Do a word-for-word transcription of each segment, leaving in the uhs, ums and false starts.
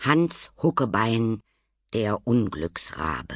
Hans Huckebein, der Unglücksrabe.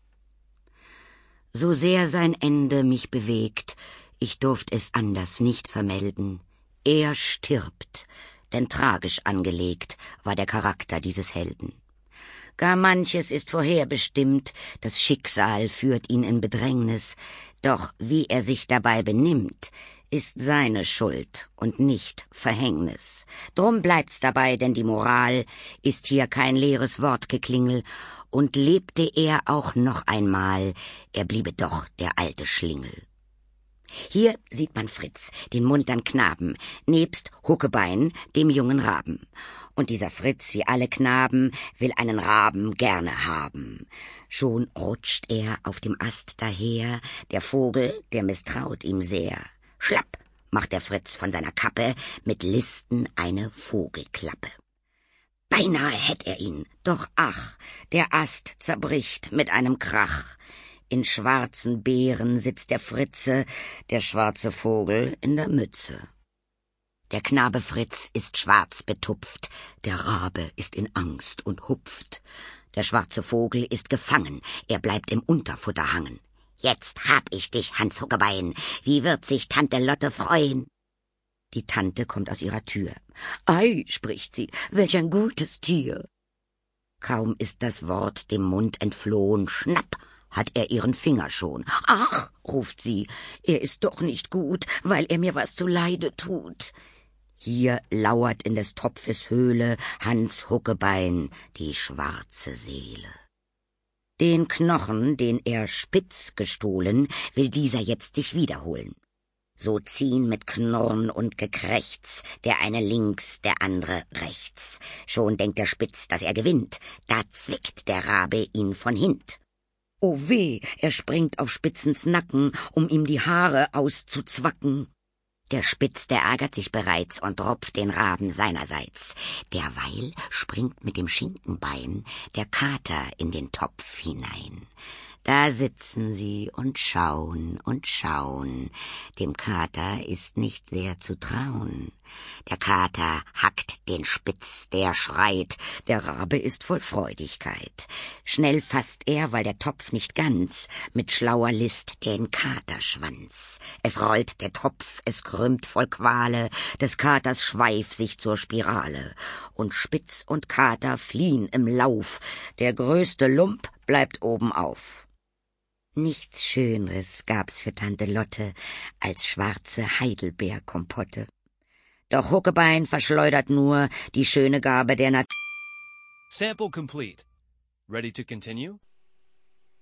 So sehr sein Ende mich bewegt, ich durft es anders nicht vermelden. Er stirbt, denn tragisch angelegt war der Charakter dieses Helden. Gar manches ist vorherbestimmt, das Schicksal führt ihn in Bedrängnis, doch wie er sich dabei benimmt, ist seine Schuld und nicht Verhängnis. Drum bleibt's dabei, denn die Moral ist hier kein leeres Wortgeklingel, und lebte er auch noch einmal, er bliebe doch der alte Schlingel. Hier sieht man Fritz, den muntern Knaben, nebst Huckebein, dem jungen Raben. Und dieser Fritz, wie alle Knaben, will einen Raben gerne haben. Schon rutscht er auf dem Ast daher, der Vogel, der misstraut ihm sehr. Schlapp macht der Fritz von seiner Kappe mit Listen eine Vogelklappe. Beinahe hätt er ihn, doch ach, der Ast zerbricht mit einem Krach. In schwarzen Beeren sitzt der Fritze, der schwarze Vogel in der Mütze. Der Knabe Fritz ist schwarz betupft, der Rabe ist in Angst und hupft. Der schwarze Vogel ist gefangen, er bleibt im Unterfutter hangen. Jetzt hab ich dich, Hans Huckebein, wie wird sich Tante Lotte freuen? Die Tante kommt aus ihrer Tür. Ei, spricht sie, welch ein gutes Tier. Kaum ist das Wort dem Mund entflohen, schnapp, hat er ihren Finger schon. Ach, ruft sie, er ist doch nicht gut, weil er mir was zuleide tut. Hier lauert in des Topfes Höhle Hans Huckebein, die schwarze Seele. Den Knochen, den er spitz gestohlen, will dieser jetzt sich wiederholen. So ziehen mit Knurren und Gekrächz, der eine links, der andere rechts. Schon denkt der Spitz, dass er gewinnt, da zwickt der Rabe ihn von hint. Oh weh, er springt auf Spitzens Nacken, um ihm die Haare auszuzwacken. Der Spitz, der ärgert sich bereits und rupft den Raben seinerseits. Derweil springt mit dem Schinkenbein der Kater in den Topf hinein. Da sitzen sie und schauen und schauen. Dem Kater ist nicht sehr zu trauen. Der Kater hackt den Spitz, der schreit, der Rabe ist voll Freudigkeit. Schnell fasst er, weil der Topf nicht ganz, mit schlauer List den Katerschwanz. Es rollt der Topf, es krümmt voll Quale, des Katers Schweif sich zur Spirale. Und Spitz und Kater fliehen im Lauf, der größte Lump bleibt obenauf. Nichts Schöneres gab's für Tante Lotte als schwarze Heidelbeerkompotte. Doch Huckebein verschleudert nur die schöne Gabe der Natur. Sample complete. Ready to continue?